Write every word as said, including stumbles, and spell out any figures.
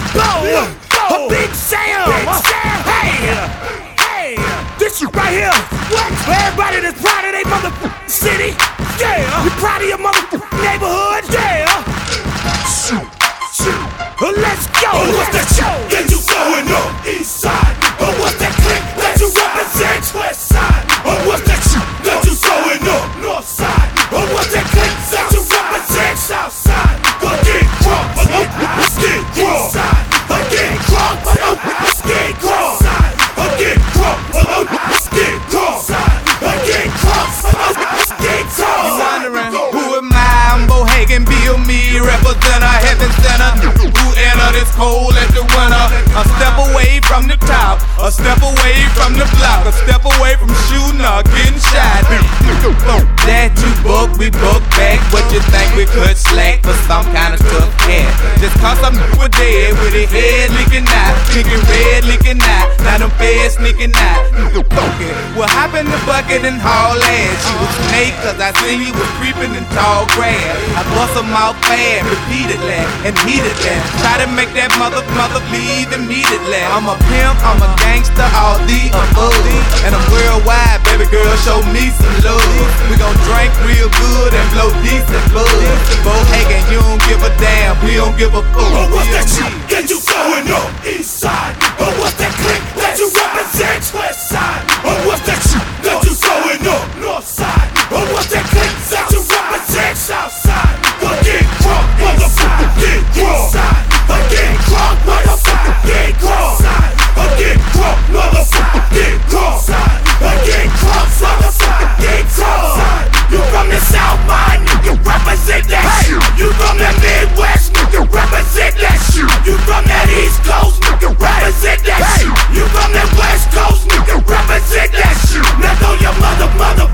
Bo, a Big Sam. Hey, hey, this shit right here. What? For everybody that's proud of their motherfucking city. Yeah, you proud of your motherfucking neighborhood. Yeah. Shoot, shoot. Let's go. Oh, what's that shit that you going on east side? Oh, what's that clique that you represent west side? Oh, what's that shit that you going on north side? Oh, what's that clique that you represent south side? Go get crunk, let's get crunk. Go get crunk, let's get crunk. Go get crunk, let's get crunk. Go get crunk, let's get crunk. You wondering who am I? I'm Bohagan, Bill Me, represent a heaven center. Who enter this cold as the winter? A step away from the top, a step away from the block, a step away from shooting or getting shot. That you book, we book back. What you think we could slack for some kind of tough cat? Just cause I'm with dead with a head leaking out, thinking red leaking out. Now them feds sneaking out. Well, hop in the bucket and haul ass. You a snake cause I seen you was creeping in tall grass. I bust them out fast, repeatedly and heatedly. Try to make that mother mother bleed immediately. I'm a pimp, I'm a gangster, all the above. And I'm worldwide, baby girl, show me some love. We gon' drink real good and blow decent buzz. Bohagan, you don't give a damn, we don't give a fuck. Oh, what's that shit that you going on east side? Oh, what's that clique that you represent west side? Oh, what's that shit that you going on north side? Oh, what's that clique that you represent south side? Go get crunk, motherfucker, get crunk. Go get crunk, motherfucker, get crunk. Go get crunk, motherfucker, get crunk. Go get crunk, motherfucker, get crunk. You from the south, my nigga, represent that shit. You from the Midwest, nigga, represent that shit. You from that East Coast, nigga, represent that shit. You from the West Coast, nigga, represent that shit. Now throw your mother, mother